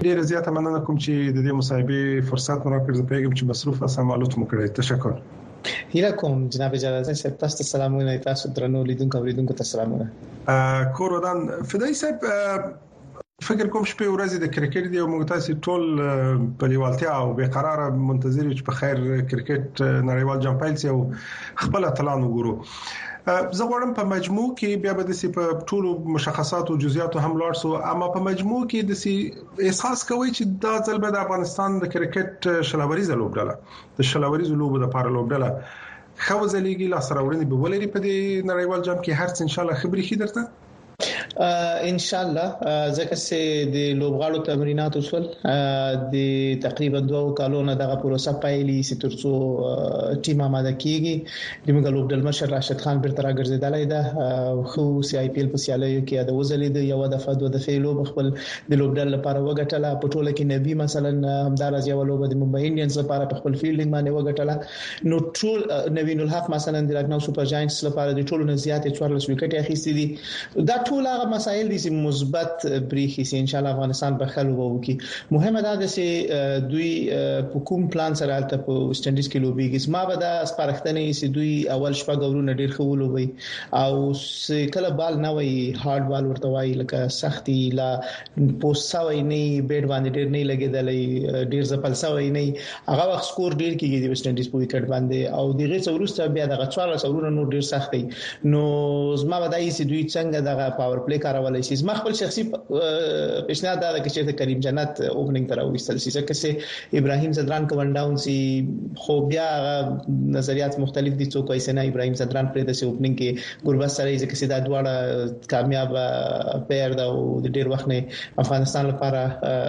ډیر زیاته مننه کوم چې د دې مصاحبه فرصت مو راکړ. زه پیغام چې مصروف اسم معلومات مو کړی. تشکر. هیله کوم جناب اجازه صاحب، تاسو ته سلامونه. تاسو درنو لیدونکو ته سلامونه. کور ودان فدای صاحب، فکر کوم شپه ورځې د کرکټ دی او موږ تاسو ټول په لیوالتیا او به قرار منتظر یو چې په خیر کرکټ نړیوال جام پیل شي او خپل اتلان وګورو. زه غواړم په مجموع کې بیا به د سی په ټولو مشخصات او جزئیات هم لاړ سو، اما په مجموع کې د سی احساس کوي چې دا ځل به د افغانستان د کرکټ شلاوریز لوبډله د شلاوریز لوبو د پاره لوبډله خو ځلېږي لا سره وړاندې به ولري په دې نړیوال جام کې. هرڅ ان شاء الله خبري خې درته ان شاء الله. ځکه چې د لوبغاړو تمرینات وسول د تقریبا 2 کالونو دغه پروسه پایلی چې ترڅو ټیم آماده کیږي. د موږ لوبډل مشر راشد خان پر تر راګرځیدلای ده خو سی آی پی ال په سیالیو کې د وزلید یو دفعه دوه دفعه لوب خپل د لوبډل لپاره وګټله. په ټوله کې نبی مثلا همدارز یو لوب د ممبئی انډینز لپاره په خپل فیلډینګ باندې وګټله. نو ټول نوین الحق مثلا د لکنو سپر جاینټس لپاره د ټولو نه زیات 14 وکټ اخیستي دي. دا ټول هغه مسایل دي چې مثبت بریخي سي ان شاء الله افغانستان په خلو وو کې. مهمه ده چې دوی په کوم پلان سره الته په ویسټ انډیز کې لوبيږي. ما به دا سپارښتنه چې دوی اول شپه غوړو ډیر خو لوبي او کله بال نه وي هارد بال ورته وای لکه سختي لا پوساوي نه بیډ باندې ډیر نه لګیدلې ډیر ځپل سوي نه هغه وخت سکور ډیر کیږي د ویسټ انډیز په وکټ باندې او دغه څورسته بیا د غچواله څورونه نور ډیر سختي. نو زما به دای چې دوی څنګه دغه پاور پلی کارولای شي. زما خپل شخصي پیشنهاد دا ده چې کریم جنت اوپننګ تر وستل شي ځکه چې ابراهیم زدران کومډاون سي خو بیا نظریات مختلف دي. څوک وایي نه ابراهیم زدران پر د اوپننګ کې ګوربت سره ځکه چې دا دواړه کامیاب پیر دا او د ډیر وخت نه افغانستان لپاره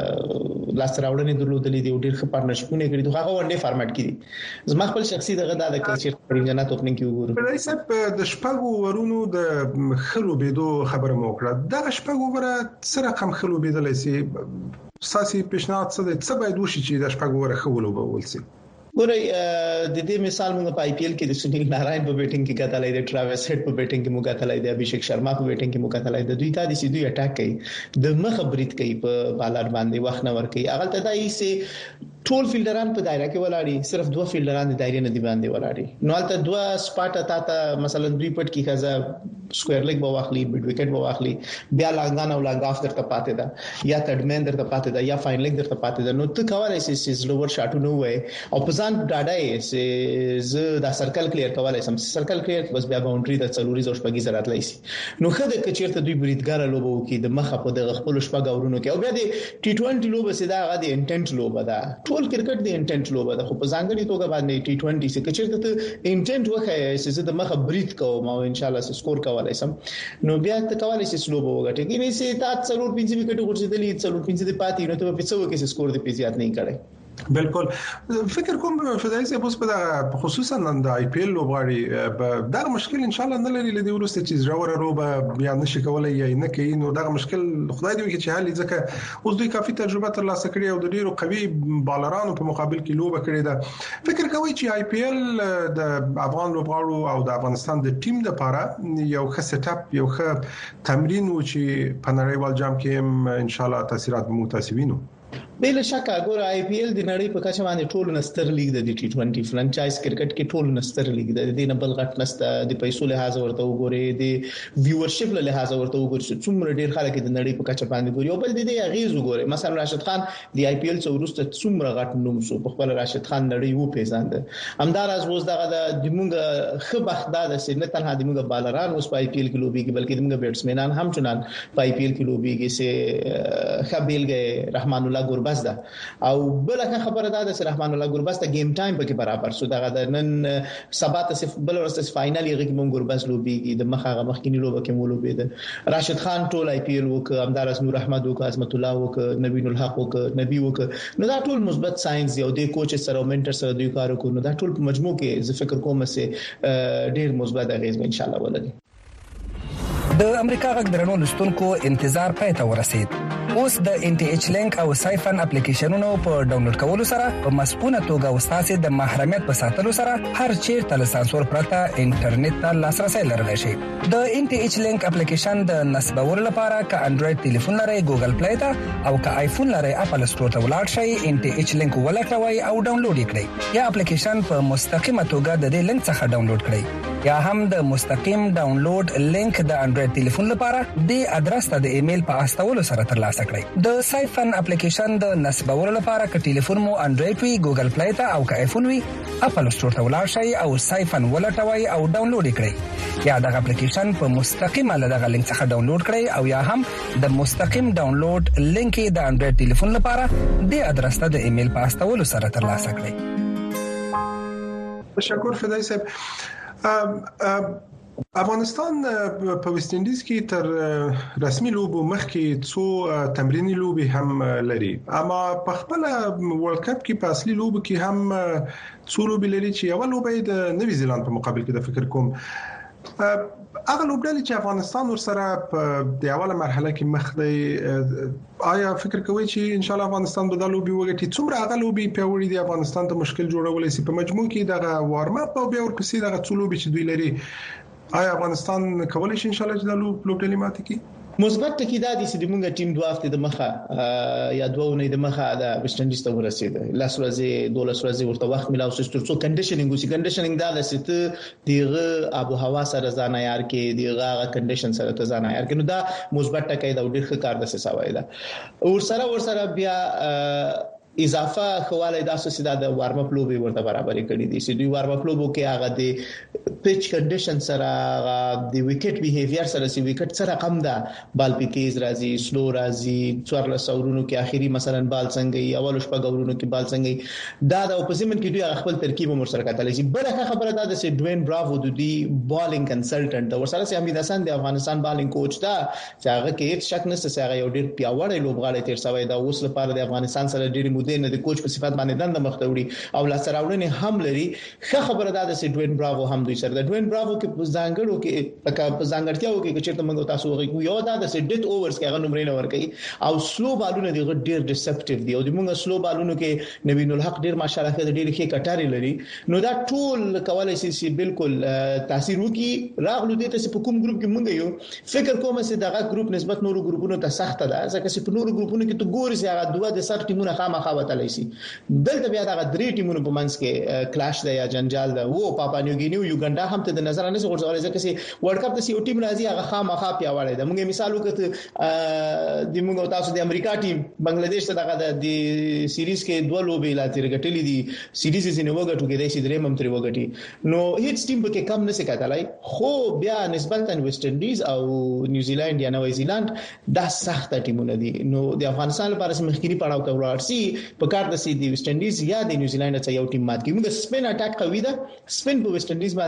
لاس راوړنې درلودلې دي او ډیر ښه پارتنرشپونه کړی دي. هغه ون ډے فارمټ کې دي. زما خپل شخصي دغه دا د کریم جنت اوپننګ کې وګورم. په دې سب د شپږو ورونو د خلو بيدو خبره مو کړه. دا شپږو وره سره کم خلو بيدلې سي ساسي پیشنهاد څه دي څه باید وشي چې د شپږو وره خلو به ولسي. ګورئ د دې مثال موږ په آی پی ایل کې د سنیل ناراین په بیټینګ کې غتلای دی، ټراویس هډ په بیټینګ کې موږ غتلای دی، ابھیشیک شرما په بیټینګ کې موږ غتلای دی. دوی ته د سیدوی اٹیک کوي د مخ برید کوي په بالر باندې وخت نه ور کوي. اغل ته دای سي ټول فیلډران په دایره کې ولاړی، صرف 2 فیلډران د دایره نه دی باندې ولاړی. نو البته 2 سپاټ تا مثلا 2 پټ کې خزه سکوير لیگ به واخلي، بیډ وکټ به واخلي، بیا لاګان او لاګاف درته پاتې ده یا تډمن درته پاتې ده یا فاین لیگ درته پاتې ده. نو ته کولای شې چې لوور شاټونه وای او په ځان ډاډای چې زه دا سرکل کلیر کولای سم. سرکل کلیر بس بیا باونډري د څلوري زو شپږی زرات لایسي. نو خدای کې چیرته دوی بریدګار لوبو کې د مخه په دغه خپل شپږ اورونو کې او بیا د ټي 20 لوبه سي دا غو د انټنټ لوبه ده. ټول کرکټ د انټنټ لوبه ده، خو په ځانګړي توګه باندې ټي 20 سي کې چیرته ته انټنټ وخه چې زه د مخه برید کوم او ان شاء الله سکور کولای سم. نو بیا ته کولای شې لوبه وګټې کې نه سي تا څلور 5 وکټ ورسېدلې، څلور 5 د پاتې نو ته په څو کې سکور د پیزيات نه کړي. بالکل فکر کوم فدای سي اوس په خصوصا د آی پی ایل لوبغاړي دا مشکل ان شاء الله نه لري لدی ورسته چې زراوره روبه بیا نشي کولای یا نه کوي. نو دا مشکل خدای دې وکړي چې حل ځکه اوس دوی کافي تجربه تر لاسه کړې او د ډیرو قوي بالرانو په مقابل کې لوبه کړې ده. فکر کوي چې آی پی ایل د افغان لوبغاړو او د افغانستان د ټیم لپاره یو ښه سیټ اپ، یو ښه تمرین و چې په نړیوال جام کې ان شاء الله تاثیرات متاسبینو. بل شک اګور آی پی ایل د نړۍ په کچه باندې ټول نستر لیګ د ټي 20 فرانچایز کرکټ کې ټول نستر لیګ د دې نه بل غټ نسته. د پیسو لحاظ ورته وګوري، د ویورشپ له لحاظ ورته وګوري چې څومره ډیر خلک د نړۍ په کچه باندې ګوري. او بل د دې اغیز وګوري، مثلا راشد خان د آی پی ایل څورسته څومره غټ نوم شو په خپل. راشد خان نړۍ وو پیژاند. همدار از روز دغه د موږ خبخ د نه تنها د موږ بالران اوس په آی پی ایل کې لوبيږي بلکې د موږ بیټسمنان هم چنان په آی پی ایل کې لوبيږي. سه خبيلګي رحمان الله ګوربز ده او بل خبره ده چې رحمان الله ګوربز ته گیم ټایم پکې برابر شو. دغه د نن سبا ته بل ورسته فائنل یې کې مونږ ګوربز لوبيږي د مخه مخکینی لوبه کې مو لوبېده. راشد خان ټول آی پی ایل وک، همدار از نور احمد وک، عظمت الله وک، نبین الحق وک، نبی وک. نو دا ټول مثبت ساينس یو د کوچ سره او منټر سره دوی کار کوي. نو دا ټول په مجموع کې زه فکر کوم چې ډیر مثبت اغیز ان شاء الله ولري. د امریکا غږ درنو لستونکو انتظار پای ته ورسید. اوس د ان ټي ایچ لینک او سایفن اپلیکیشنونو په ډاونلوډ کولو سره په مسپونه توګه وستاسو د محرمیت په ساتلو سره هر چیرته له سانسور پرته انټرنیټ ته لاسرسي لرلی شي. د ان ټي ایچ لینک اپلیکیشن د نصبولو لپاره ک انډراید ټلیفون لري ګوګل پلی ته او ک آیفون لري اپل سټور ته ولاړ شئ، ان ټي ایچ لینک ولټوي او ډاونلوډ کړئ یا اپلیکیشن په مستقیمه توګه د دې لینک څخه ډاونلوډ کړئ یا هم د مستقیم ډاونلوډ لینک د انډراید ټلیفون لپاره د ادرس ته د ایمیل په استولو سره ترلاسه کړئ. د سایفن اپلیکیشن د نصبولو لپاره ک ټلیفون مو انډراید وي، ګوګل پلی ته او ک آیفون وي، اپل سټور ته ولاړ شئ او سایفن ولټوي او ډاونلوډ کړئ یا دغه اپلیکیشن په مستقیمه له دغه لینک څخه ډاونلوډ کړئ او یا هم د مستقیم ډاونلوډ لینک د انډراید ټلیفون لپاره د ادرس ته د ایمیل په استولو سره ترلاسه کړئ. تشکر فدای صاحب. افغانستان په ویسټ انډیز کې تر رسمي لوبو مخکې څو تمرینی لوبي هم لري، اما په خپل ورلد کپ کې په اصلي لوبو کې هم څو لوبي لري چې اول لوبه د نوی زیلاند په مقابل کې د فکر کوم هغه لوبډلې چې افغانستان ورسره په د اوله مرحله کې مخ دی، آیا فکر کوئ چې ان شاء الله افغانستان به د لوبي وګټي؟ څومره هغه لوبي پیوړي دي افغانستان ته مشکل جوړولای شي په مجموع کې دغه وارم اپ او بیا ورپسې دغه څو لوبي چې دوی لري، آیا افغانستان کولای شي ان شاء الله چې د لوبډلې ماتې کړي؟ مثبت ټکی دا دي چې موږ ټیم دوه هفته د مخه یا دوه نه د مخه د ویسټ انډیز ته ورسېد، لاس ورځې 12 ورځې ورته وخت ملاو شو تر څو کنډیشنینګ وسی. کنډیشنینګ دا د ست دیغه ابو هوا سره ځان عیار کې دیغه کنډیشن سره ته ځان عیار کې، نو دا مثبت ټکی دا ډېر ښه کار د سوای دا ورسره بیا اضافه خواله داسې سیده د وارم اپ لوبي ورته برابرې کړې دي چې دوی وارم اپ لوبو کې هغه د پیچ کنډیشن سره هغه د وکټ بیهیویر سره سی وکټ سره کم ده، بال پیکیز راځي، سلو راځي، 14 اورونو کې اخیری مثلا بال څنګه اول شپه اورونو کې بال څنګه دا د اپوزیشن کې دوی خپل ترکیب مر سره کتل شي. بل خبره دا د ډوین براوو د دی بالینګ کنسلټنټ د ورسره سي حمید حسن د افغانستان بالینګ کوچ دا چې هغه کې هیڅ شک نشته چې هغه یو ډیر پیاوړی لوبغاړی تیر سوی دا اوس لپاره د افغانستان سره ډیر نه د کوچ په صفات باندې دند مختوړي او لا سره وړنه هم لري. ښه خبره ده چې ډوین براوو هم دوی سره د ډوین براوو کې ځانګړو کې په ځانګړتیاو کې چې موږ تاسو وګورئ یو دا د ډیت اوورز کې هغه نمرې نه ورکړي او سلو بالونه دي ډیر ډیسپټیو دي او د موږ سلو بالونو کې نوین الحق ډیر ماشاءالله کې ډیر ښه کټاري لري، نو دا ټول کولای شي بالکل تاثیر وکړي. راغلو دي ته په کوم ګروپ کې موږ یو فکر کوم چې دغه ګروپ نسبت نورو ګروپونو ته سخت ده، ځکه چې په نورو ګروپونو کې ته ګوري چې هغه دوه د سر ټیمونه خامخا وتلای شي. دلته بیا دا درې ټیمونو په منځ کې کلاش دی یا جنجال ده. وو پاپا نیو ګینیو یوګاندا هم ته د نظر نه څه ځکه چې ورلد کپ ته یو ټیم راځي هغه خامخا پیاوړی ده. موږ مثال وکړو د موږ تاسو د امریکا ټیم بنگلاديش ته دغه د سیریز کې دوه لوبې لا تیر غټلې دي، سیریز یې نه وګټو کې د سیدرې مم تر وګټي، نو هیڅ ټیم به کم نه سکاتلای. خو بیا نسبتا ویسټ انډیز او نیوزیلند یا نوې زیلاند دا سخت ټیمونه دي، نو د افغانستان لپاره مخکینی پړاو ته ولاړ شي په کار د سي د ویسټ انډیز یا د نیوزیلند څخه یو ټیم مات کی. موږ سپین اٹیک قوي ده، سپین په ویسټ انډیز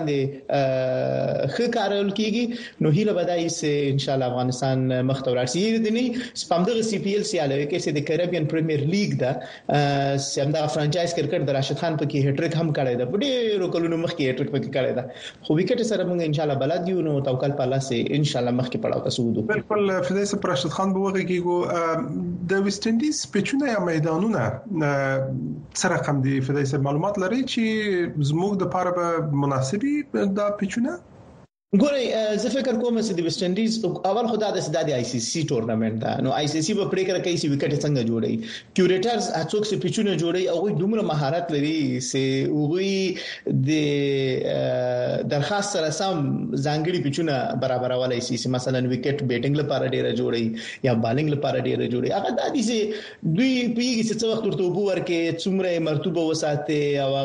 باندې ښه کارول کیږي، نو هیله بدای چې ان شاء الله افغانستان مخته ولاړ شي. د نه سپمدغه سی پی ایل سی اله کې چې د کریبین پریمیر لیګ ده سمدا فرانچایز کرکټ د راشد خان په کې هټریک هم کړی ده، په ډېرو کلونو مخکې هټریک پکې کړی ده، خو وکټ سره موږ ان شاء الله بلد یو، نو توکل په الله سي ان شاء الله مخکې پړاو تاسو ودو. بالکل فدای صاحب راشد خان به وګورئ کېږي د ویسټ انډیز پچونه یا میدانونه سره کم دي. فدای صاحب معلومات لري چې زموږ د لپاره به مناسبي د پچونه؟ ګورئ زه فکر کوم چې د ویسټ انډیز اول خدای د آی سی سی ټورنمنت ده، نو آی سی سی په پریکړه کوي چې وکټ څنګه جوړي، کیوریټرز اڅوک چې پچونه جوړي او دومره مهارت لري چې وګوي د درخواست سره سم ځانګړي پچونه برابرولای شي، چې مثلا وکټ بیټینګ لپاره ډیره جوړي یا بالینګ لپاره ډیره جوړي. هغه د دې چې دوی پیږي چې څو وخت ورته وبو ورکه څومره مرتبه وساته او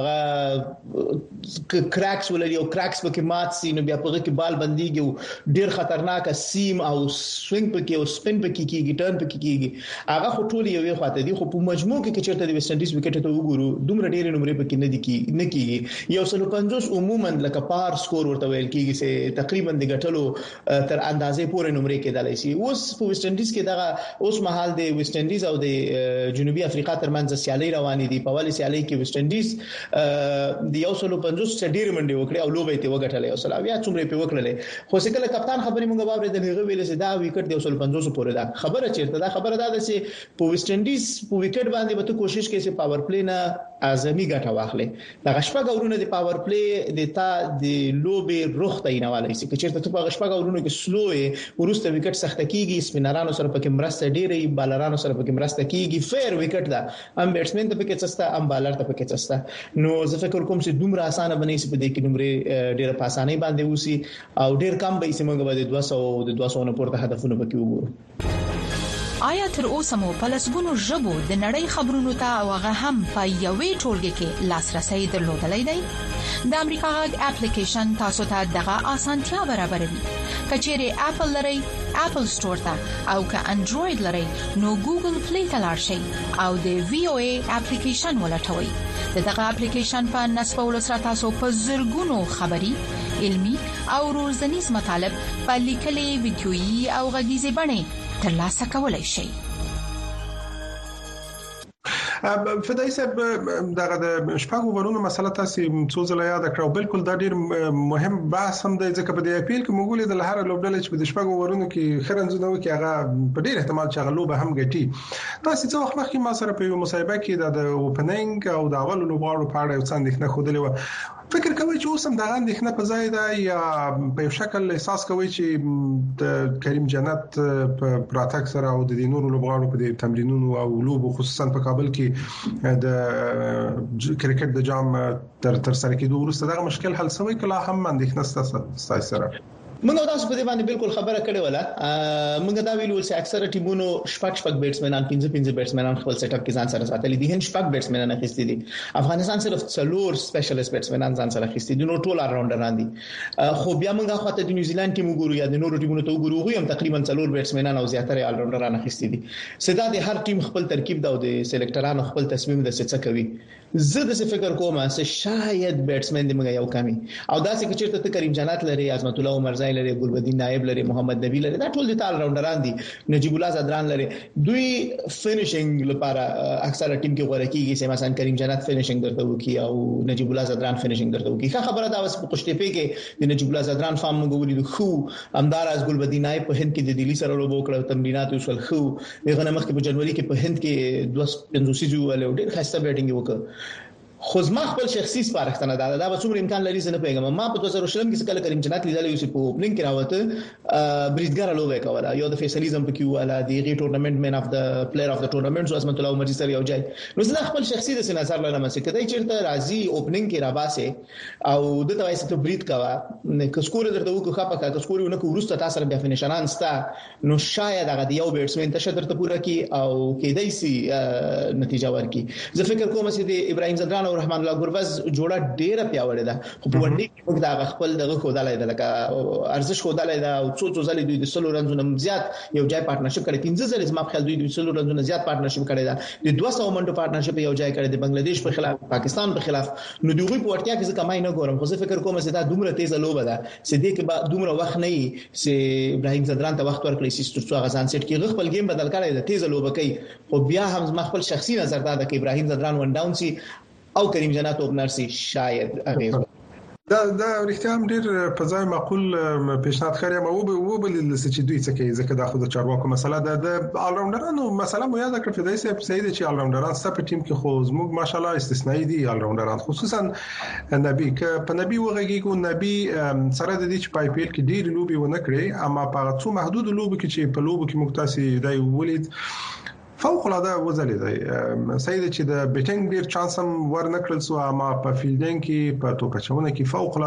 هغه کراکس ولري او کراکس پکې مات سي، نو بیا په بال بنديږي ډیر خطرناک سیم او سوینګ پکې او سپین پکې کیږي، ټرن پکې کیږي، هغه خو ټول یوې خواته دي. خو په مجموع کې چیرته د ویسټ انډیز وکټ ته وګورو دومره ډیر نمرې پکې نه کیږي. یو 150 عموما لکه پار سکور ورته ویل کیږي چې تقریبا د غټلو تر اندازې پورې نمرې کېدلای شي. اوس په ویسټ انډیز کې دغه اوس مهال د ویسټ انډیز او د جنوبي افریقا ترمنځ سیالي روانې دي. په والی سیالي کې ویسټ انډیز د 150 ډیر منډي وکړي او لوبې ته وګټلې او سلاویا څومره په وکړلې خو څکه کپتان خبرې مونږ باور د هغه ویل چې دا وکټ دی 150 پورې دا خبره چیرته دا خبره ده چې په ویسټ انډیز په وکټ باندې به ته کوشش کوي چې پاور پلی نه اعظمي ګټه واخلې دا غشپه غورونه د پاور پلی د تا د لوبې روخ ته نه چې چیرته ته په غشپه غورونو کې سلوې ورسته وکټ سخت کیږي سپینرانو سره پکې مرسته ډېرې بالرانو سره پکې مرسته کیږي فیر وکټ دا ام بیټسمن ته پکې چستا ام بالر ته پکې چستا نو زه فکر کوم چې دومره اسانه بنئ چې په دې کې نمبر ډېر په اسانۍ باندې وسی او ډېر کم به چې موږ به د 200 نه پورته هدفونه پکې وګورو آیا تر اوسه مو په لسګونو ژبو د نړۍ خبرونو ته او هغه هم په یوې ټولګه کې لاسرسي درلودلای دی د امریکا غږ اپلیکیشن تاسو ته دغه اسانتیا برابروي کچېره اپل لري اپل ستور ته او که انډراید لري نو ګوګل پلی ته لاړ شئ او د وی او ای اپلیکیشن ولټوي دغه اپلیکیشن په نصبولو سره تاسو په زرګونو خبري علمي او روزنیز مطالب په لیکلي ویډیويي او غږیزي بڼه ترلاسه کولای شئ فدای صاحب دغه د شپږ ورونو مسله تاسو څو ځله یاد کړو بالکل دا ډیر مهم بحث هم دی ځکه په دې اپیل کې موږ ولې د لهر لوبډل چې د شپږ ورونو کې خرنځونه وکي هغه په ډیر احتمال چې هغه لوبه هم ګټي تاسو څو وخت مخکې ما سره په مصاحبه کې د اوپننګ او د اول لوبغاړو په اړه څه اندېښنه خوده و فکر کوي چې اوس هم دغه اندېښنه په ځای ده یا په شکل احساس کوي چې د کریم جنت په پراتک سره او د نورو لوبغاړو په تمرینونو او لوبو خصوصا په کابل کې د کرکټ د جام تر سره کېدو وروسته دغه مشکل حل شوی کله هم اندېښنه ستاسو سره موږ تاسو په دې باندې بالکل خبره کړې ولا موږ دا ویلو چې اکثره ټیمونو شپږ بیټسمنان 15 بیټسمنان خپل سیټ اپ کې ځان سره ساتلي دي هن شپږ بیټسمنان اخیستي دي افغانستان صرف څلور سپیشلیست بیټسمنان ځان سره اخیستي دي نو ټول راونډران دي خو بیا موږ خاطر د نیوزیلند ټیم وګورو یا د نورو ټیمونو ته وګورو هم تقریبا څلور بیټسمنان او زیاتره آل راونډران اخیستي دي سدا د هر ټیم خپل ترکیب دا او د سلیکټرانو خپل تصمیم د څه کوي زه د فکر کوم چې شاید بیټسمن دې موږ یو کمی او دا چې چیرته کریم جنات لري عظمت الله عمرزای لري ګلبدین نائب لري محمد نبی لري دا ټول د تال راونډران دي نجیب الله زدران لري دوی فینیشینګ لپاره اکثره ټیم کې غوړه کیږي چې مثلا کریم جنات فینیشینګ درته وکي او نجیب الله زدران فینیشینګ درته وکي ښه خبره دا وس په قشتپې کې د نجیب الله زدران فارم موږ ولید خو امدار از ګلبدین نائب په هند کې د دلی سره لوبو کړو تمرینات وسول خو دغه مخکې په جنوري کې په هند کې 250 جو له ډېر خسته بیټینګ وکړ خو زما خپل شخصي سپارښتنه ده دا به څومره امکان لري چې نه پیغام ما په 2020 کې کله کریم جنات لیدل یو چې په اوپننګ کې راوته بریډګر لوبه کوله یو د فیصلیزم په کې ولا د غي ټورنمنت مین اف د پلیئر اف د ټورنمنت زو عظمت الله عمر سره یو ځای نو زه خپل شخصي د نظر لرم چې کدی چیرته راځي اوپننګ کې راباسه او د توای ست بریډ کوا که سکور درته وکړه خپه کا سکور نه کو ورسته تاسو سره بیا فینیشران ستا نو شاید هغه یو بیټسمن ته شدرته پوره کی او کېدای سي نتیجه ورکړي زه فکر کوم چې د ابراهیم زدران رحمان الله ګوربز جوړه ډیره پیاوړې ده خو په وړاندې کې موږ دا خپل دغه خدای ده لکه ارزش خدای ده او څو ځلې دوی د سلو رنزونو زیات یو ځای پارتنرشپ کړی 15 ځلې زما په خیال دوی د سلو رنزونو زیات پارتنرشپ کړی ده د 200 منټو پارتنرشپ یو ځای کړی د بنگلاديش په خلاف پاکستان په خلاف نو دوی په ورتیا کې ځکه کمای نه ګورم خو زه فکر کوم چې دا دومره تیز لوبه ده چې دې کې به دومره وخت نه وي چې ابراهیم زدران ته وخت ورکړي چې ترڅو غزان سیټ کې خپل گیم بدل کړي د تیز لوبه کوي خو بیا هم زما خپل شخصي نظر دا ده چې ابراهیم زدران ون ډاون سي او کریم جنات اوپنر سي شاید هغه دا رښتیا هم ډیر په ځای معقول پیشنهاد خري ما و بل چې دوی څه کوي ځکه دا خو د چارواکو مسله ده د آل راونډرانو مسله مو یاد کړئ فدای صاحب سید چې آل راونډران ستاسو ټیم کې خو زموږ ماشالله استثنایی دي آل راونډران خصوصا نبی ک په نبی وغږیږي نبی سره د دې چې پای پیل کې ډیر لوبي ونه کړې اما په څو محدود لوبو کې چې په لوبو کې مختصي دی ولید فوق العاده وزلې دی سید چې د بیټینګ ډیر چانس هم ورنکړل سو اما په فیلډینګ کې په توپچونه کې فوق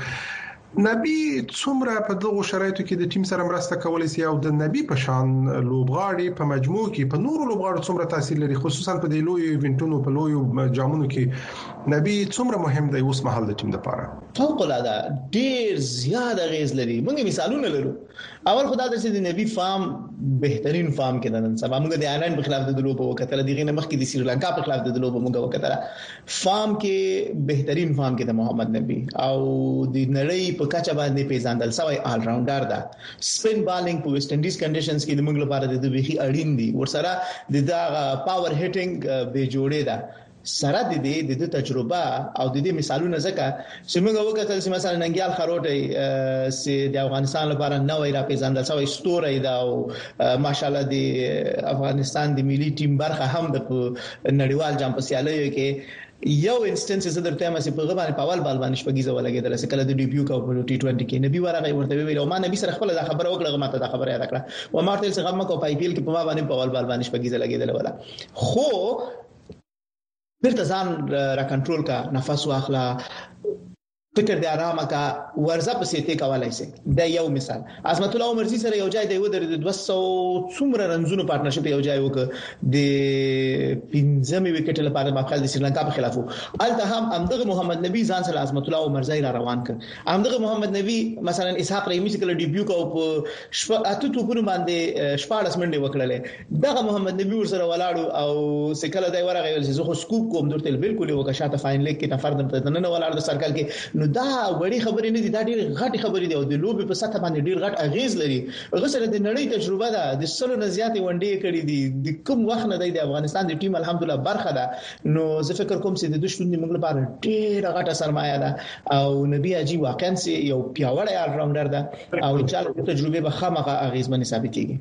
العاده نبی څومره په دغه شرایطو کې د ټیم سره مرسته کولای شي او د نبی په شان لوبغاړي په مجموع کې په نورو لوبغاړو څومره تاثیر لري خصوصا په د لوی ایونټونو په لوی جامونو کې نبی څومره مهم دی اوس مهال د ټیم لپاره فوق العاده ډیر زیاده غیز لري موږ مثالونه لرو اول خدای د سید نبی فارم بهترین فارم کې نن سبا موږ د آیرلند په خلاف د لوبو وکړه دغه نه مخکې د سریلانکا په خلاف د لوبو موږ وکړه فارم کې بهترین فارم کې د محمد نبی او د نړۍ په کچه باندې پیژندل شوی آل راونډر ده سپین بالینګ په ویسټ انډیز کنډیشنز کې د موږ لپاره د ویخي اړین دي ورسره د پاور هټینګ به جوړې ده سره د دې تجربه او د دې مثالونه ځکه چې موږ وکړل چې مثلا ننګیال خروټي چې د افغانستان لپاره نوې را پیژندل شوی ستوري دا او ماشاءالله د افغانستان د ملي ټیم برخه هم د نړیوال جام په سیالیو کې یو انستنس زه درته ما چې په غوښنه په اول بال باندې شپږیزه ولګیدل چې کله د ډیبیو کو په ټي 20 کې نبی ورغه ورته ویل او ما نبی سره خپل دا خبره وکړه ما ته دا خبره یاد کړه و ما ته څنګه غم کو په آی پی ایل کې په ما باندې په اول بال باندې شپږیزه لګیدل ولا خو بیرته ځان را کنټرول کا نفس واخلا فکر دی آرامه کا ورزه په سیته کولای شي دا یو مثال عظمت الله عمرزي سره یو ځای دی و د 200 څومره رنزونو پارتنرشپ یو ځای وک د 15 وکټ لپاره مخکې د سریلانکا په خلاف الته هم امدغه محمد نبی ځان سره عظمت الله عمرزي را روان ک امدغه محمد نبی مثلا اسحاق رحیمی چې کله ډیبیو کو په اته توپونو باندې شپاړس منډه وکړلې دغه محمد نبی ور سره ولاړو او سکله دای ورغه ویل چې زه سکوپ کوم درته بالکل یو کښاته فاینل کې نفر د نن ولاړ د سرکل کې دا وړي خبرې نه دي دا ډېر غټي خبرې دي او د لوبي په سطح باندې ډېر غټ اغیز لري غسر د نړۍ تجربه ده د سلو نه زیاتې ونډې کړې دي د کوم وخت نه د افغانستان د ټیم الحمدلله برخه ده نو زه فکر کوم چې د دشمن موږ لپاره ډېر غټه سرمایه ده او نبی اجي واقعا یو پیاوړی آل راونډر ده او ان شاء الله تجربه به خامخا اغیزمن ثابت کیږي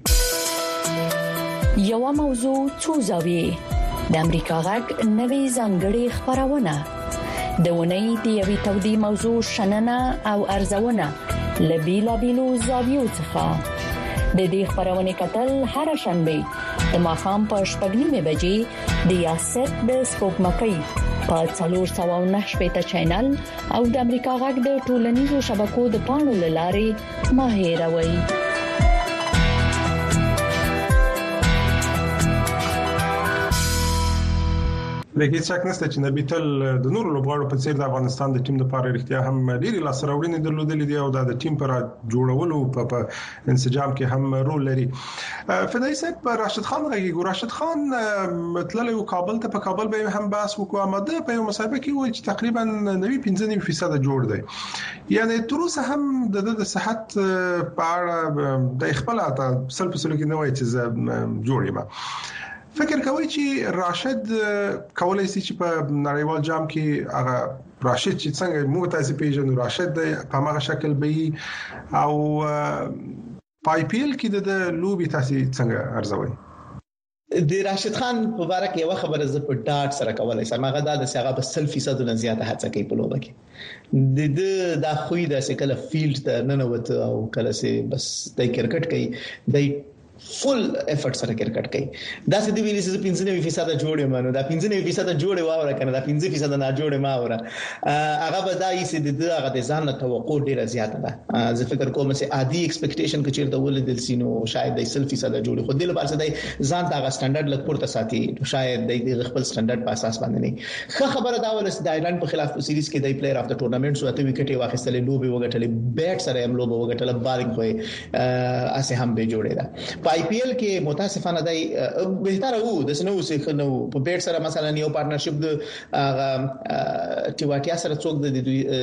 یو موضوع څو زاویې د امریکا غږ نوې ځانګړې خبرونه د ونې د یوې تودې موضوع شننه او ارزونه لبیلا بیلو زاویو څخه د دې خبرونه کتل هر شنبه د ماښام په 8:30 بجې د یاست د سپوږمکۍ په 409 چینل او د امریکا غږ د ټولنیزو شبکو د پاڼو لارې ماهیروي لکه څنګه نسته چې نبی تل د نورو لوبغاړو په څیر د افغانستان د ټیم لپاره اړتیا هم ډېری لاسراوړنې درلودلې دي او د ټیم پر جوړولو په انسجام کې هم رول لري. فدای صاحب راشد خان راغی راشد خان مطلب کابل ته په کابل به هم بحث وکړو امده په یو مسابقه کې وایي چې تقریبا 95% جوړ دی یعنی تر اوسه هم د صحت په اړه د خپل اته سلسله کې نه وایي چې جوړ یم فکر کوي چې راشد کولای شي چې په نړیوال جام کې هغه راشد چې څنګه موږ تاسو پیژنو راشد په هغه شکل به او پای پی ایل کې د لوبي تاسو څنګه ارزوي د راشد خان مبارک یو خبره ز په ډاټ سره کولای سم هغه د هغه په 100% نه زیاته هڅه کوي په لوبه کې د خوې د سکله فیلډ ته نه نوته او کله سي بس د کرکټ کوي د فل افورت سره کرکټ کوي دا چې د ویلې چې 95% جوړې مانو دا 95% جوړې واوره کنه دا 5% نه جوړې ما اوره هغه به دا یې چې د هغه د ځان توقع ډیره زیاته ده زه فکر کوم چې عادي ایکسپیکټیشن کې چیرته ولې د سینو شاید د 100% جوړې خو د لپاره د ځان ته سټانډرډ لګ پورته ساتي شاید د خپل سټانډرډ په اساس باندې نه ښه خبره دا ول چې د ایرلند په خلاف په سیریز کې د پلیئر اف د ټورنمنت سو اته وکټي واخیستلې لوبي وګټلې بیټ سره هم لوبي وګټلې بالینګ خو اسه هم به جوړې ده آی پی ایل کې متاسفانه دای بهتره وو د سنو څخه نو په بیٹ سره مثلا یو پارتنرشپ د ټیواتیا سره څوک د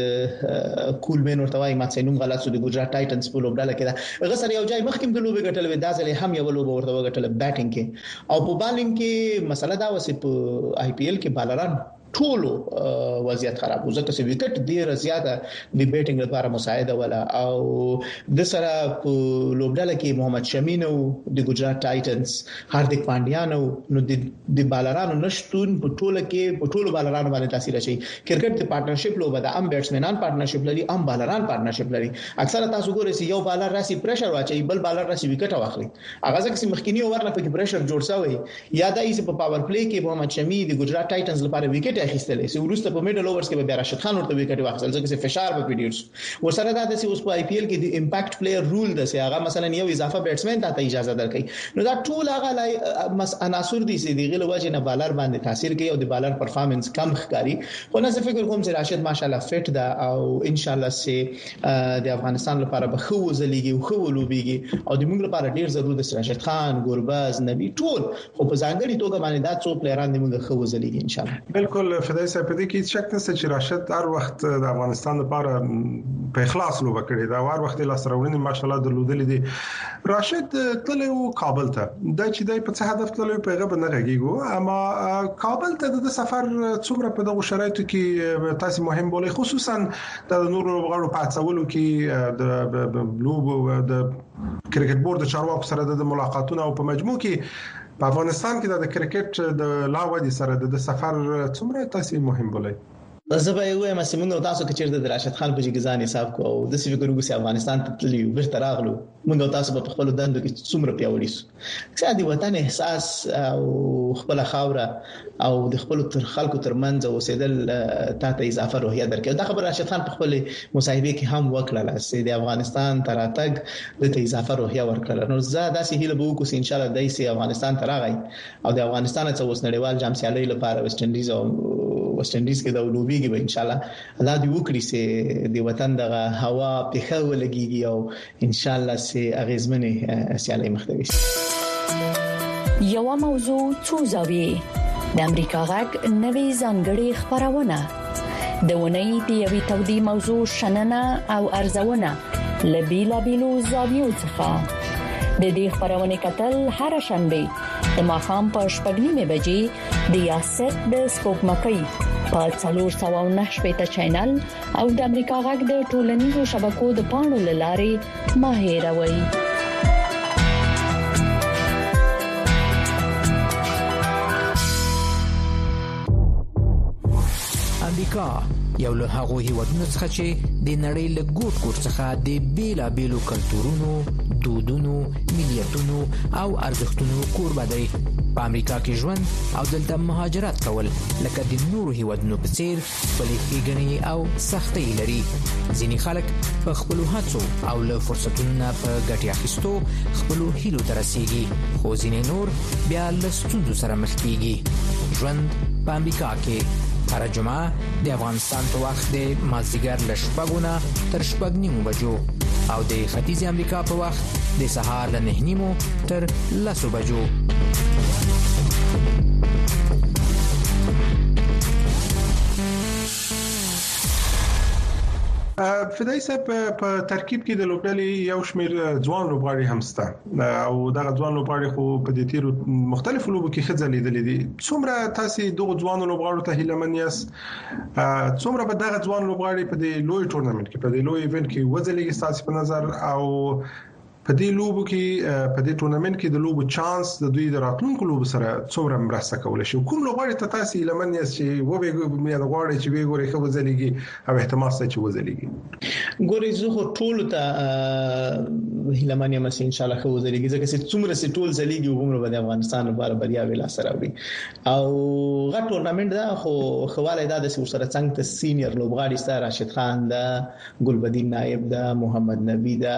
کولمن ورتوای ما څنګه غلط سو د ګجرات ټایټنز په لوبډاله کې دا غسر یو ځای مخکې د لوبې ګټل وې دا ځلې هم یو لوبه ورته وګټل بیټینګ کې او په بالینګ کې مسله دا وسه په آی پی ایل کې بالران ټول وضعیت خراب و ځکه چې وکټ ډیر زیاته د بیټینګ لپاره مساعده ولا او د سره په لوبډاله کې محمد شمین او د ګجرات ټایټنز هاردیک پانډیان نو د بالرانو نشټون په ټوله کې په ټولو بالرانو باندې تاثیر شي کرکټ د پارتنرشپ لوبه ده ام بیټسمنان پارتنرشپ لري ام بالران پارتنرشپ لري اکثره تاسو ګورئ چې یو بالر راسي پریشر واچي بل بالر راسي وکټ واخلي هغه ځکه چې مخکینی اوور نه په پریشر جوړ شوی یا د ایس په پاور پلی کې محمد شمی د ګجرات ټایټنز لپاره وکټ اخیستلې سو ورسته په میډل اوورز کې به راشد خان ورته وکټ واخیستل ځکه چې فشار په پیډیرز ورسره دا د اوس په آی پی ایل کې د امپیکټ پلیئر رول ده چې هغه مثلا یو اضافه بیټسمن ته اجازه درکړي نو دا ټول هغه عناصر دي چې د غل وجه نه بالر باندې تاثیر کوي او د بالر پرفارمنس کم ښکاری خو نه فکر کوم چې راشد ماشاءالله فټ ده او ان شاء الله چې د افغانستان لپاره به خو وزلېږي او خو لوبيږي او د موږ لپاره ډیر ضروري ده راشد خان ګورباز نبی ټول خو په ځانګړي توګه باندې دا څو پلیئران د موږ خو وزلېږي ان شاء الله بالکل بالکل فدای صاحب په دې کې شک نشته چې راشد هر وخت د افغانستان لپاره په اخلاص لوبه کړې دا هر وخت له سرورنې ماشالله درلودلې دي راشد تلو کابل ته د چې د په څه هدف تلو په غو نه غږیږي اما کابل ته د سفر څومره په دغه شرایطو کې تاسو مهم بولي خصوصا د نورو غړو په څولو کې د لوبو د کرکټ بورډ چارواکو سره د ملاقاتونو او په مجموع کې په افغانستان کې د کرکټ د لاودي سره د سفر څومره تاسو مهم بولئ زه به یو ما سیمونږ تاسو کې چیرته د راشد خان په جګزان حساب کو او د سی فکر وګورئ افغانستان ته تللی ورته راغلو موږ تاسو په خپل دندو کې څومره پیاوړی سو چې د وطن احساس او خپل خاوره او د خپل تر خلکو ترمنځ اوسېدل ته اضافه روحیه درکې دا خبر راشد خان په خپل مصاحبه کې هم وکړه چې د افغانستان تر اتګ د اضافه روحیه ورکړه نو زه داسې هیله به وکړم ان شاء الله دایسي افغانستان ته راغی او د افغانستان څخه اوس نړیوال جام سیالي لپاره ویسټ انډیز او ویسټ انډیز کې د لوبي کې به ان شاء الله الله دې وکړي چې د وطن دغه هوا په خو لګيږي او ان شاء الله چې اغیزمنه سیالي مختوي یو موضوع څو زاویې د امریکا غږ نوې ځانګړې خبرونه د ونې د یوې تودې موضوع شننه او ارزونه لبیلا بیلو زاویو څخه د دې خبرونه کتل هر شنبه د ماخام په 8:30 بجې د یاسر د سپوږمکۍ په 409 چینل او د امریکا غږ د ټولنیزو شبکو د پاڼو لارې ماهیروي امریکا یو له هغو هیوادونو څخه چې د نړۍ له ګوټ ګوټ څخه د بیلابیلو کلتورونو، دودونو، ملیتونو او ارزښتونو کوربه دی. په امریکا کې ژوند او دلته مهاجرت کول لکه د نورو هیوادونو په څیر خپلې ښېګڼې او سختۍ لري. ځینې خلک په خپلو هڅو او له فرصتونو نه په ګټې اخیستو خپلو هیلو ته رسیږي، خو ځینې نور بیا له ستونزو سره مخ کیږي. ژوند په امریکا کې هر جمعه د افغانستان په وخت د مازدیګر له 6 تر 6:30 بجو او د ختیځ امریکا په وخت د سهار له 9:30 تر 10 بجو. فدای صاحب په ترکیب کې د لوبډلې یو شمېر ځوان لوبغاړي هم شته او دغه ځوان لوبغاړي خو په دې تیرو مختلفو لوبو کې خځه لیدلې دي. څومره تاسو دغه ځوان لوبغاړو ته هیله یاست؟ څومره به دغه ځوان لوبغاړي په دې لوی ټورنمنت کې په دې لوی ایونت کې وځلېږي تاسو په نظر او په دې لوبو کې په دې ټورنمنت کې د لوبو چانس د دوی د راتلونکو لوبو سره څومره مرسته کولای شي؟ کوم لوبغاړي ته تاسو لمن یاست چې وبې غواړي چې وګوري خو وځلېږي او احتمال شته چې وځلېږي؟ ګورې زه خو ټول ته هیلمن یم چې ان شاء الله خو وځلېږي ځکه چې څومره چې ټول ځلېږي عمر به د افغانستان لپاره بریا ویلا سره وي او غټ ټورنمنت دا خو خواله دا د سره څنګه ته سینیئر لوبغاړي ستاره راشد خان دا ګلبدین نائب دا محمد نبی دا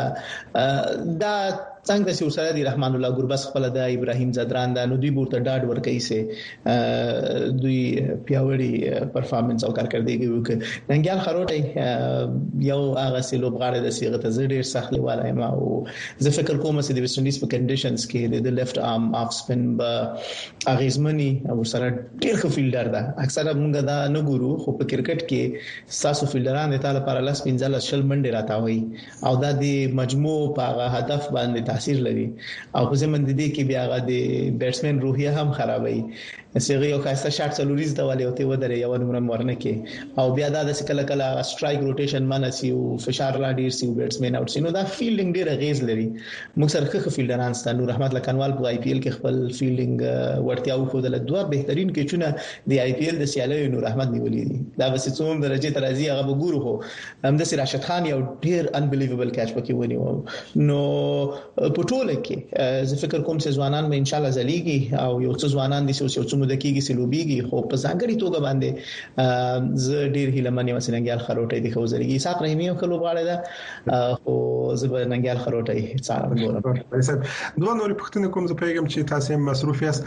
څنګه چې سره دی رحمان الله ګربس خپل د ابراهیم زدران دا نو دوی ورته ډاډ ورکړي سي دوی پیاوړي پرفارمنس او کارکړدګي وکړي. ننګیال خروټي یو هغه سي لوبغاړي د صيغه ته ډېر سخت لواله ما او زه فکر کوم چې د ویسټ انډیز په کنډیشنز کې د لیفت ارم اف سپن به اغیزمنی او سره ډېر ښه فیلډر ده. اکثره موږ دا نه ګورو خو په کرکټ کې ساسو فیلډران د تعالی پر لاس 15 شل منډه راټاوي او دا د مجموع په هدف باندې تاثیر لري او په زمند دي کې بیا غا د بیټسمن روحیه هم خرابوي. سیغه یو خاصه شاټ څلوریز ته والي وته ودرې یو نمبر ورنه کې او بیا دا د کله کله سټرایک روټیشن مانسي او فشار لا ډیر سی بیټسمن اوټ سينو دا فیلډینګ ډیر غیز لري. موږ سره ښه فیلډران ستاسو نور رحمت لکنوال په آی پی ایل کې خپل فیلډینګ ورتیا او خو د دوه بهترین کېچونه د آی پی ایل د سیالي نور رحمت نیولې دي دا بس څوم درجه ترازی هغه وګورو خو هم د راشد خان یو ډیر انبلیویبل کیچ پکې ونیو نو په ټوله کې زه فکر کوم چې ځوانان به ان شاء الله زلیږي او یو څو ځوانان دي چې د کېږي سلوبيږي خو په ځانګړي توګه باندې ز ډیر هیلمن یم چې ننګیال خروټي د خوځلېږي سات رحیمي او کلو غاړه ده خو زه ننګیال خروټي څار ګورم. دوه نور پښتنه کوم زه پیغام چې تاسو مصروف یاست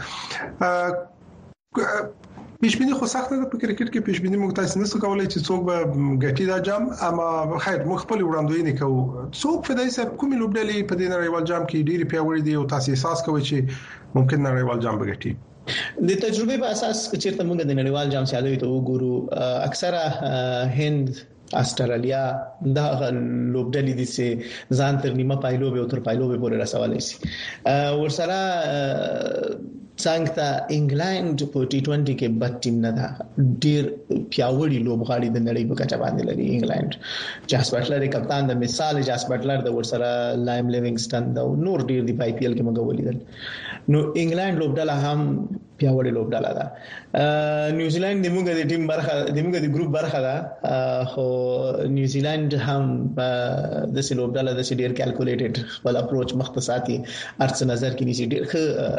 پیشبینی خو سخته ده په کرکټ کې پیشبینی موږ تاسو نه کولای چې څوک به ګټي دا جام اما خیر موږ خپل وړاندوینه کوو څوک فدای صاحب کومې لوبډلې په دې نړیوال جام کې ډېری پیاوړي دي او تاسو احساس کوئ چې ممکن نړیوال جام به ګټي؟ د تجربه په اساس چې موږ د نړیوال جام سیالیو ته وګورو اکثره هند استرالیا دا لوبډلې دي چې ځان تر نیمه پایلوبه او تر پایلوبه پورې رسولای شي ورسره څنګه انګلند په ټي 20 کې بد ټیم نه ده ډیر پیاوړي لوبغاړي د نړۍ په کچه باندې لري انګلند جاس بټلر کپتان د مثال جاس بټلر د ورسره لایم لیوینګسټن دا نور ډیر دی په آی پی ایل کې موږ ولیدل نو انګلند لوبډله هم پیاوړي لوبډله ده نیوزیلند د موږ د ټیم برخه د موږ د ګروپ برخه ده خو نیوزیلند هم د سلوبډله د ډیر کیلکولیټډ خپل اپروچ مختصاتي ارڅ نظر کې نشي ډیر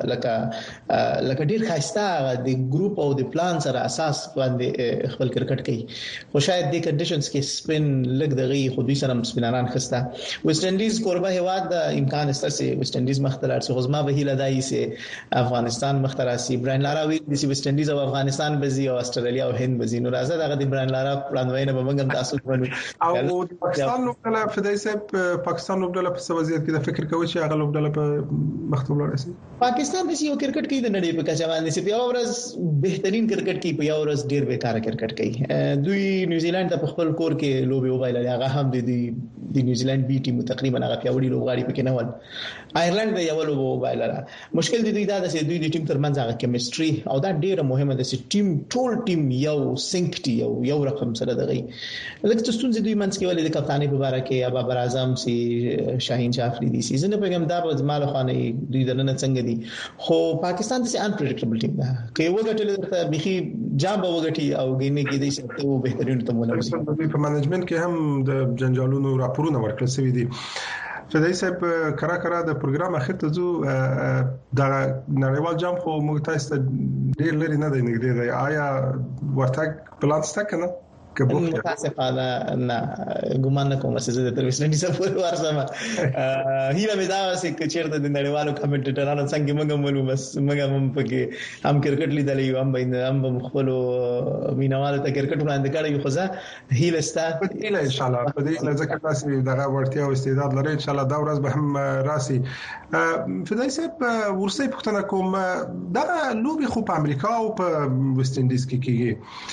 لکه ډیر خاصه د ګروپ او د پلان سره اساس باندې خپل کرکټ کوي خو شاید د کنډیشنز کې سپین لګ دغه خو دوی سره سپینران خسته ویسټ انډیز قربه هواد د امکان است چې ویسټ انډیز مختلر سو غزما به هیله دای سي افغانستان مختراسي براین لارا وی د ویسټ انډیز او افغانستان بزي او استرالیا او هند بزي نو راځه دغه د براین لارا پلانوینه به موږ تاسو ونو او پاکستان لوبډله فدای صاحب پاکستان لوبډله په وضعیت کې د فکر کوي چې هغه لوبډله په مختوب لرسي پاکستان د یو کرکټ کې د نړۍ په کچه باندې چې یو ورځ بهترین کرکټ کې په یو ورځ ډیر بیکاره کرکټ کوي دوی نیوزیلند په خپل کور کې لوبي وبایل هغه هم د نیوزیلند بي ټیم تقریبا هغه پیاوړي لوبغاړي پکې نه ول آیرلند به یو لوبو وبایل مشکل دی دا چې دوی د ټیم ترمنځ هغه کیمستري او دا ډیره مهمه ده چې ټیم ټول ټیم یو سینکټي یو رقم سره دغه لکه ستونزې دوی منځ کې ولې د کپتانۍ په اړه کې ابا اعظم سي شاهین جعفری دي سيزن په کوم دا په مال خانه دوی دنه څنګه دي خو پاکستان د ان پریډکټیبل ټیم ده کې وګټل ته بيخي جام وګټي او ګینه کې دي چې ته بهترین ته مولوي په منیجمنت کې هم د جنجالونو راپورونه ورکړل شوی دي فدای صاحب کرا د پروګرام اخر ته زو د نړیوال جام خو موږ تاسو ډیر لري نه دی نګدي آیا ورتګ پلان ستا کنه متاسفانه نه ګمان نه کوم چې زه د تلویزیوني سفر ورسمه هیله مې دا وسه چې چیرته د نړیوالو کمنټیټرانو څنګه موږ مولو بس موږ هم پکې هم کرکټ لیدلې هم هم خپل مینوالو ته کرکټ وړاندې کړی خو ځه هیله ستا هیله ان شاء الله په دې ځکه تاسو دغه ورتیا او استعداد لرئ ان شاء الله دا ورځ به هم راسي فدای صاحب ورسې پښتنه کوم دا لوبي خو په امریکا او په ویسټ انډیز کې کیږي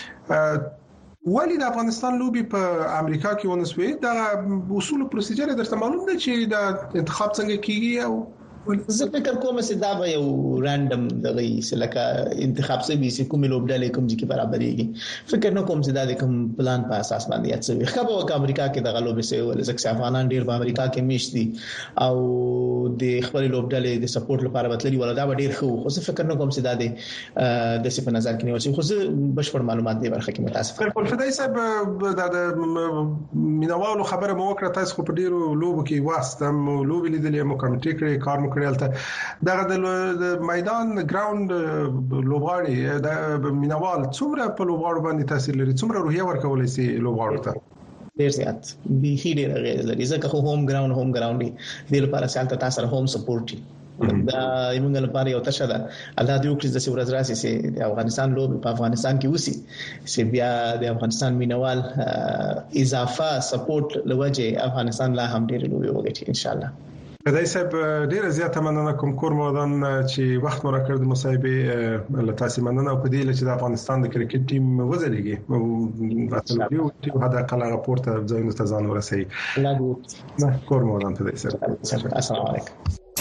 ولی د افغانستان لوبي په امریکا کې ونسوي دا اصول او پروسیجر درته معلوم دي چې دا انتخاب څنګه کیږي او زه فکر کوم چې دا به یو رانډم دغه لکه انتخاب سوي چې کوم لوبډلې کوم ځکه برابرېږي فکر نه کوم چې دا د کوم پلان په اساس باندې یاتسوي خو په امریکا کې دغه لوبې سوي ول ځکه افغانان ډیر په امریکا کې میشت دي او د خپل لوبډلې د سپورټ لپاره بتللی ولا دا ډیر خو زه فکر نه کوم چې دا د څه په نظر کې نیول شي خو زه بشپړ معلومات دی برخه کې متاسف یم فدای صاحب د مینوالو خبره مو وکړه تاسو په ډیرو لوبو کې واسطم لوبې لیدلې مو کمیټې کړې کار کړلته دغه د میدان ګراوند لوبغاړي د مینوال څومره په لوبغاړو باندې تاثیر لري څومره روحیه ورکولای شي لوبغاړو ته ډیر زیات به ډیر غیر لري ځکه خو هوم ګراوند دی د لپاره سالته تاسو هوم سپورټ دا یمنګ لپاره یو تشه ده الله دې وکړي چې ورځ راسي چې د افغانستان لوب په افغانستان کې وسی چې بیا د افغانستان مینوال اضافه سپورټ لوجه افغانستان لا هم ډیر لوبي وګټي ان شاء الله فدای صاحب ډیره زیاته مننه کوم کور مودان چې وخت مو راکړ د مصاحبه له تاسو مننه او په دې چې د افغانستان د کرکټ ټیم وزلیږي او راتلونکي او هدا کله راپورته ځایونه ته ځان ورسي نه کور مودان فدای صاحب السلام علیکم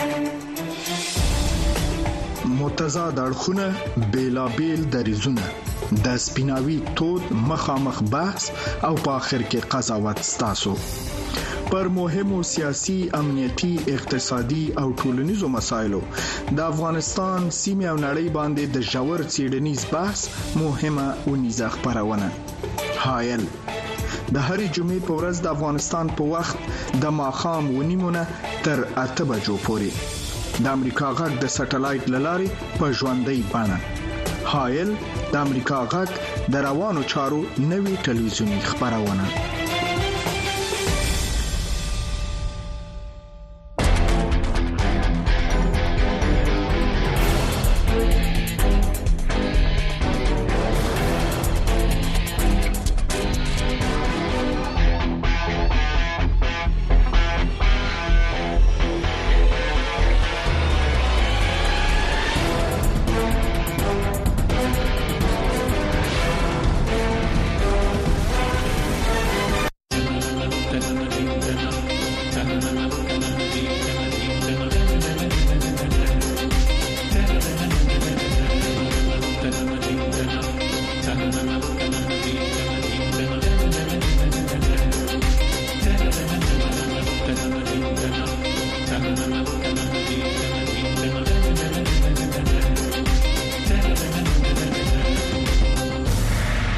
متضاد اړخونه بیلابیل دریزونه د سپیناوي تود مخامخ بحث او په اخر کې قضاوت ستاسو پر مهمو سیاسي امنیتي اقتصادي او ټولنیزو مسایلو د افغانستان سیمه او نړۍ باندې د ژور څېړنیز بحث مهمه ونیزه خبرونه حایل د هرې جمعې په ورځ د افغانستان په وخت د ماښام ونیمونه تر 8 بجو پورې د امریکا غږ د سټلایټ لارې په ژوندۍ بڼه حایل د امریکا غږ د روانو چارو نوي ټلویزیونی خبرونه